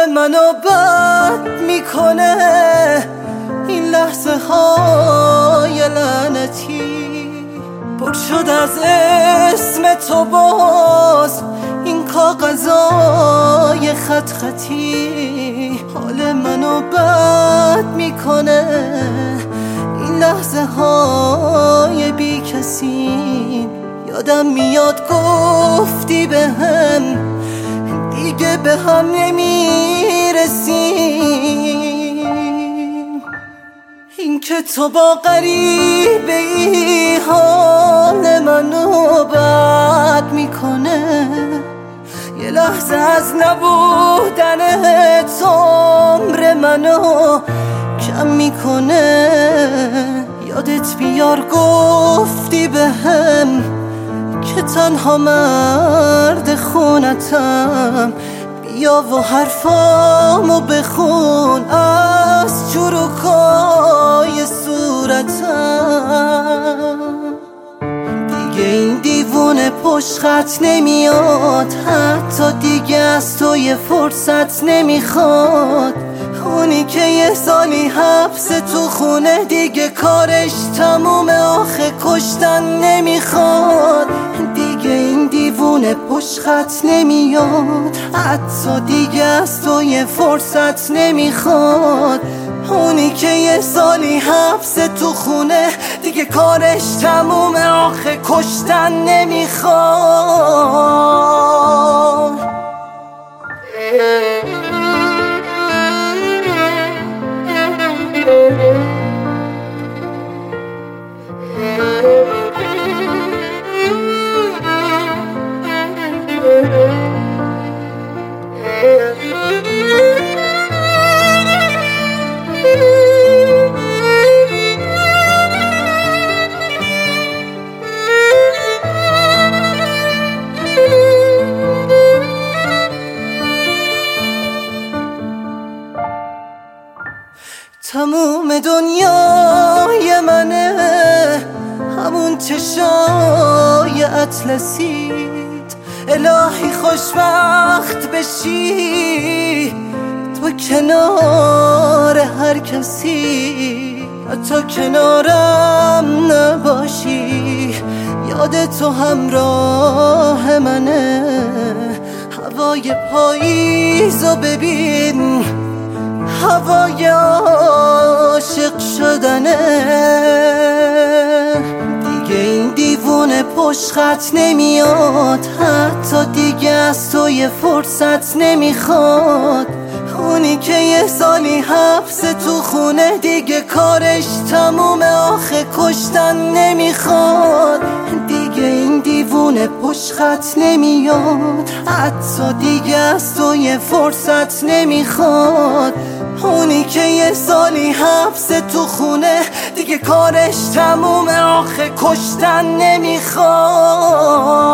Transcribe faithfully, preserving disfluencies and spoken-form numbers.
منو بد میکنه این لحظه های لعنتی، پر شد از اسم تو باز این کاغذای خط خطی. حال منو بد میکنه این لحظه های بی کسی. یادم میاد گفتی به هم دیگه به هم نمیرسیم، این که تو با غریبه ای حال منو بد میکنه. یه لحظه از نبودن تو عمر منو کم میکنه. یادت بیار گفتی به هم که تنها مرد خونتم، بیا و حرفامو بخون از چروکای صورتم. دیگه این دیوونه پشت خط نمیاد، حتی دیگه از تو یه فرصت نمیخواد. اونی که یه سالی حبس تو خونه دیگه کارش تمومه، آخه کشتن نمیخواد. دیگه این دیوونه پشت خط نمیاد، حتی دیگه از تو یه فرصت نمیخواد. اونی که یه سالی حبس تو خونه دیگه کارش تمومه، آخه کشتن نمیخواد. تموم دنیای منه همون چشای اطلسیت. الهی خوشبخت بشی تو کنار هر کسی، حتی کنارم نباشی. یاد تو همراه منه، هوای پاییزو ببین، هوای عاشق شدنه. دیگه این دیوونه پشت خط نمیاد، حتی دیگه از تو یه فرصت نمیخواد. اونی که یه سالی حبس تو خونه دیگه کارش تمومه، آخه کشتن نمیخواد. دیگه این دیوونه پشت خط نمیاد، حتی دیگه از تو یه فرصت نمیخواد. اونی که یه سالی حبس تو خونه دیگه کارش تمومه، آخه کشتن نمیخواد.